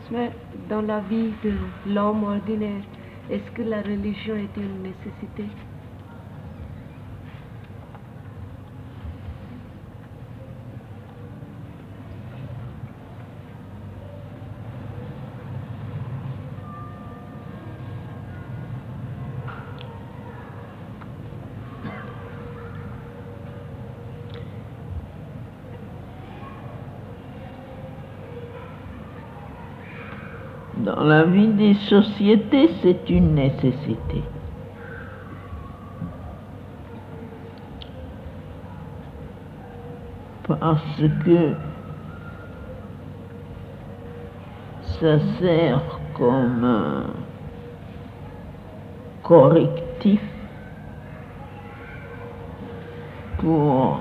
Mais dans la vie de l'homme ordinaire, est-ce que la religion est une nécessité? Dans la vie des sociétés, c'est une nécessité. Parce que ça sert comme un correctif pour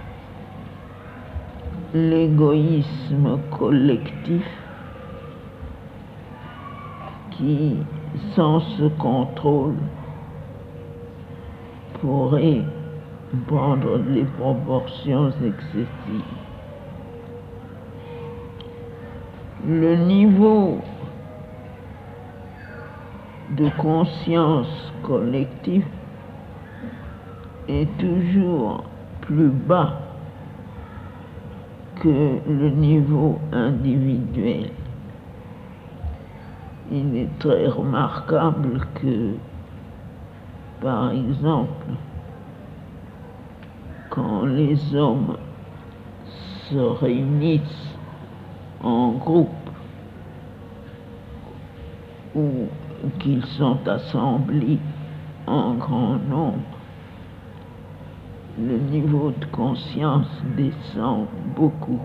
l'égoïsme collectif qui, sans ce contrôle, pourrait prendre des proportions excessives. Le niveau de conscience collective est toujours plus bas que le niveau individuel. Il est très remarquable que, par exemple, quand les hommes se réunissent en groupe ou qu'ils sont assemblés en grand nombre, le niveau de conscience descend beaucoup.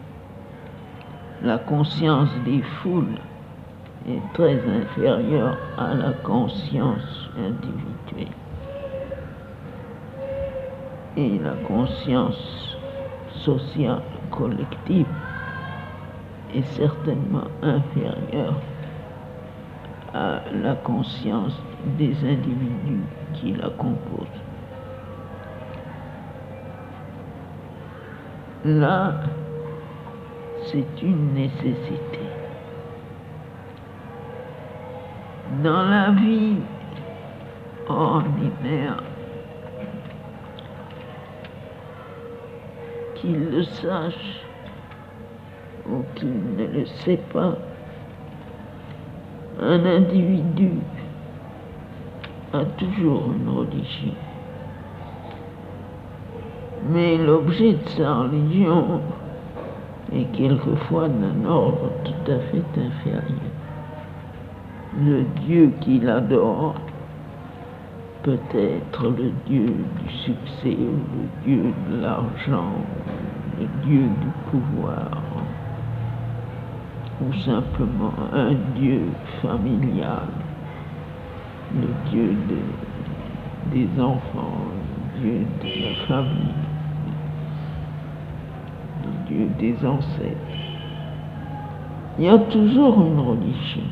La conscience des foules est très inférieure à la conscience individuelle. Et la conscience sociale collective est certainement inférieure à la conscience des individus qui la composent. Là, c'est une nécessité. Dans la vie ordinaire, qu'il le sache ou qu'il ne le sait pas, un individu a toujours une religion. Mais l'objet de sa religion est quelquefois d'un ordre tout à fait inférieur. Le Dieu qu'il adore peut être le Dieu du succès, ou le Dieu de l'argent, ou le Dieu du pouvoir, ou simplement un Dieu familial, le Dieu des enfants, le Dieu de la famille, le Dieu des ancêtres. Il y a toujours une religion.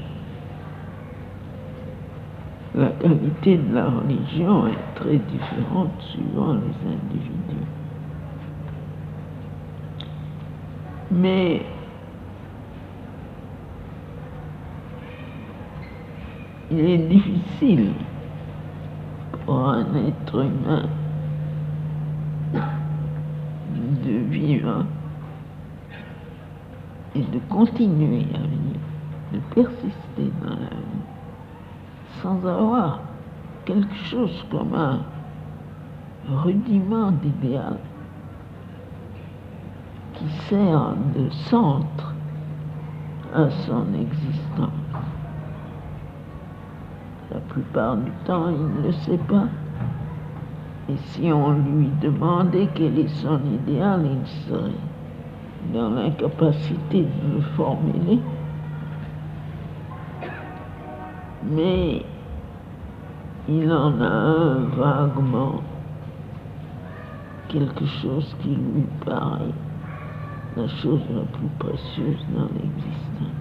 La qualité de la religion est très différente suivant les individus. Mais il est difficile pour un être humain de vivre et de continuer à vivre, de persister dans la vie, sans avoir quelque chose comme un rudiment d'idéal qui sert de centre à son existence. La plupart du temps, il ne le sait pas. Et si on lui demandait quel est son idéal, il serait dans l'incapacité de le formuler. Mais il en a un vaguement, quelque chose qui lui paraît la chose la plus précieuse dans l'existence.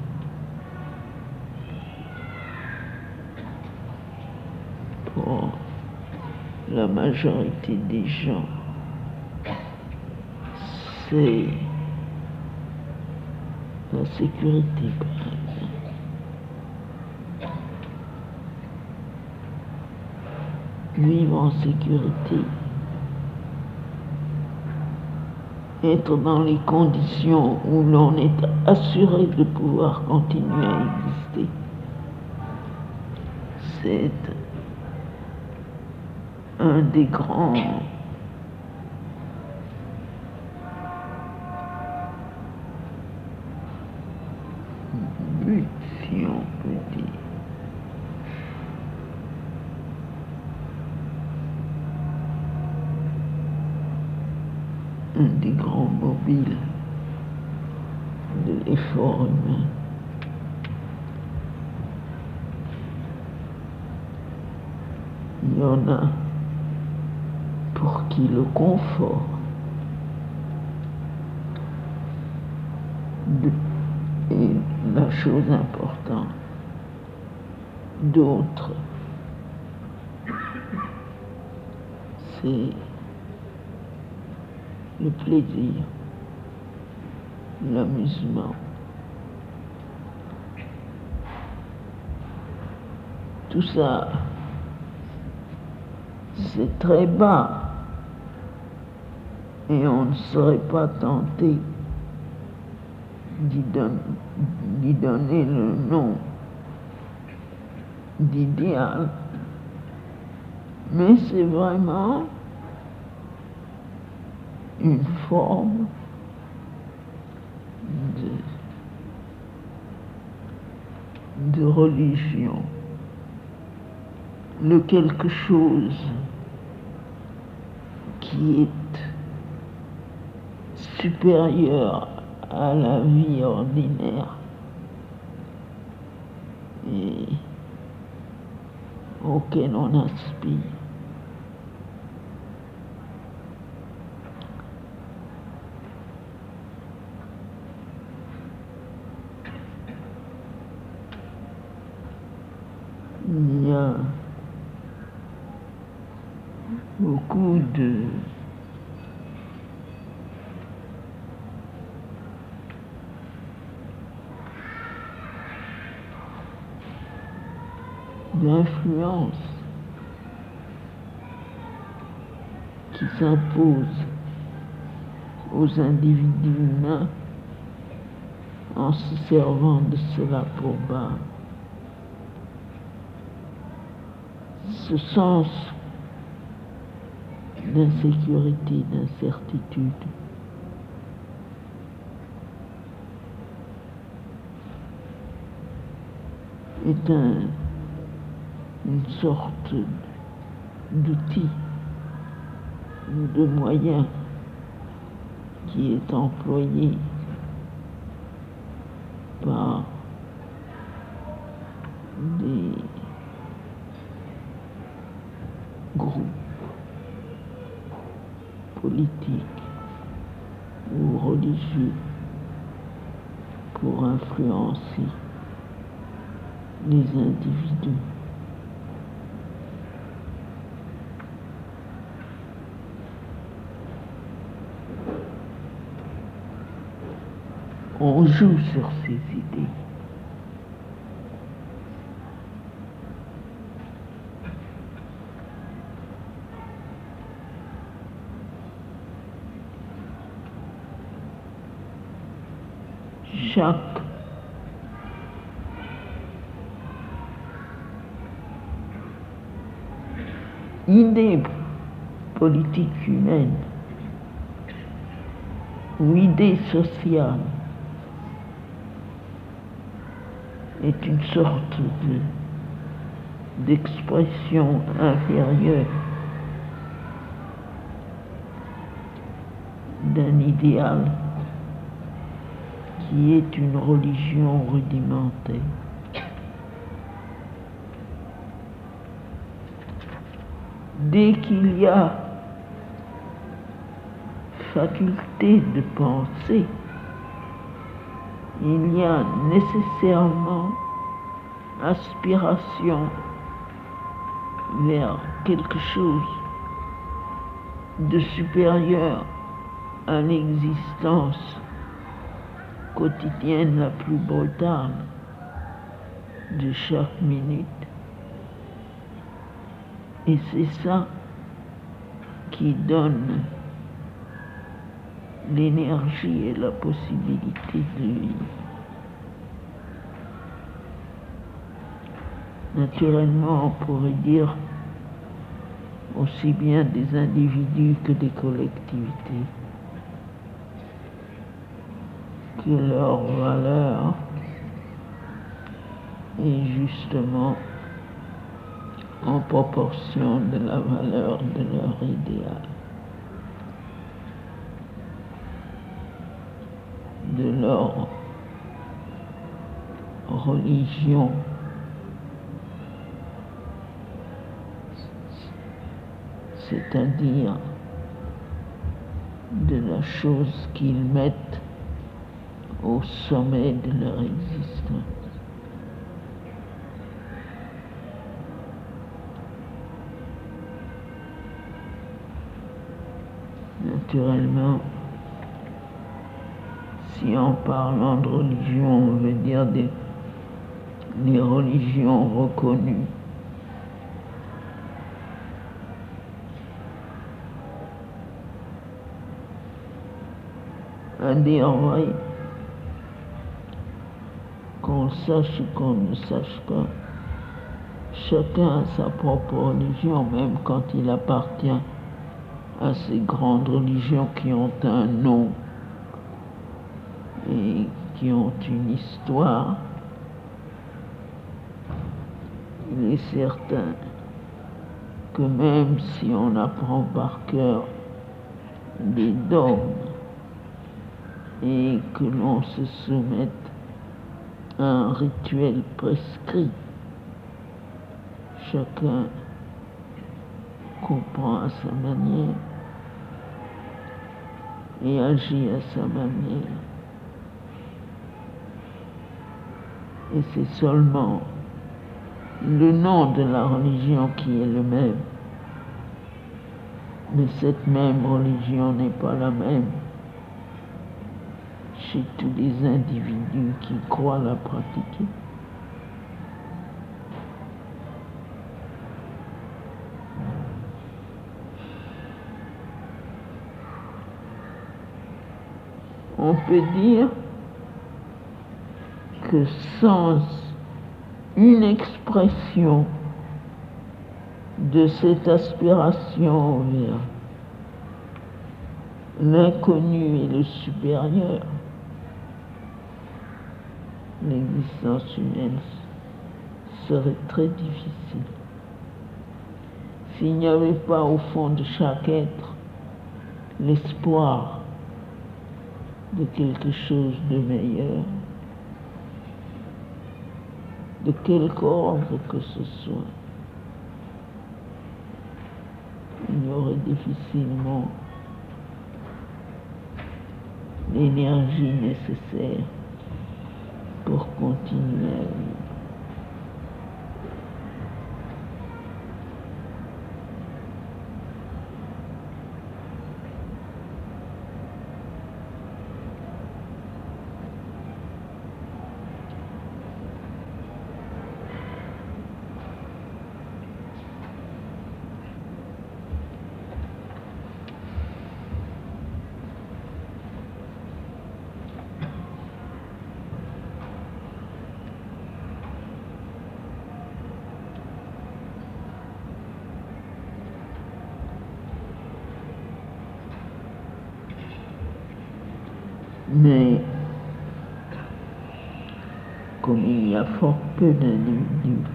Pour la majorité des gens, c'est La sécurité, par exemple. Vivre en sécurité. Être dans les conditions où l'on est assuré de pouvoir continuer à exister. C'est un des grands buts, si on peut dire. Un des grands mobiles de l'effort humain. Il y en a pour qui le confort est la chose importante. D'autres, c'est le plaisir, l'amusement. Tout ça, c'est très bas et on ne serait pas tenté d'y donner le nom d'idéal, mais c'est vraiment une forme de religion, le quelque chose qui est supérieur à la vie ordinaire et auquel on aspire. Il y a beaucoup d'influences qui s'imposent aux individus humains en se servant de cela pour base. Ce sens d'insécurité, d'incertitude, est une sorte d'outil ou de moyen qui est employé par des groupes politiques ou religieux pour influencer les individus. On joue sur ces idées. Chaque idée politique humaine ou idée sociale est une sorte d'expression inférieure d'un idéal qui est une religion rudimentaire. Dès qu'il y a faculté de penser, il y a nécessairement aspiration vers quelque chose de supérieur à l'existence quotidienne la plus brutale de chaque minute. Et c'est ça qui donne l'énergie et la possibilité de vivre. Naturellement, on pourrait dire aussi bien des individus que des collectivités, que leur valeur est justement en proportion de la valeur de leur idéal, de leur religion, c'est-à-dire de la chose qu'ils mettent au sommet de leur existence. Naturellement, si en parlant de religion, on veut dire les religions reconnues, à dire vrai, qu'on sache ou qu'on ne sache pas, chacun a sa propre religion, même quand il appartient à ces grandes religions qui ont un nom et qui ont une histoire. Il est certain que même si on apprend par cœur des dogmes et que l'on se soumette à un rituel prescrit, chacun comprend à sa manière et agit à sa manière. Et c'est seulement le nom de la religion qui est le même. Mais cette même religion n'est pas la même chez tous les individus qui croient la pratiquer. On peut dire que sans une expression de cette aspiration vers l'inconnu et le supérieur, l'existence humaine serait très difficile. S'il n'y avait pas au fond de chaque être l'espoir de quelque chose de meilleur, de quelque ordre que ce soit, il y aurait difficilement l'énergie nécessaire pour continuer à vivre. Mais comme il y a fort peu d'individus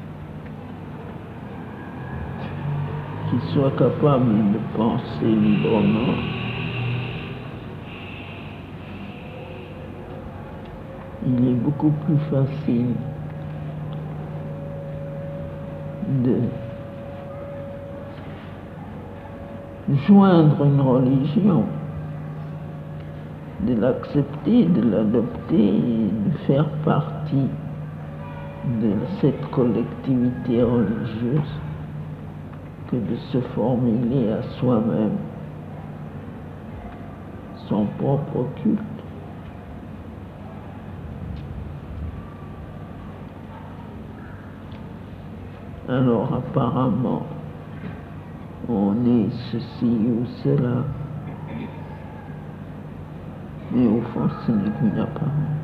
qui soient capables de penser librement, il est beaucoup plus facile de joindre une religion, de l'accepter, de l'adopter et de faire partie de cette collectivité religieuse que de se formuler à soi-même son propre culte. Alors apparemment, on est ceci ou cela. Mais au fond, ce n'est qu'une apparence.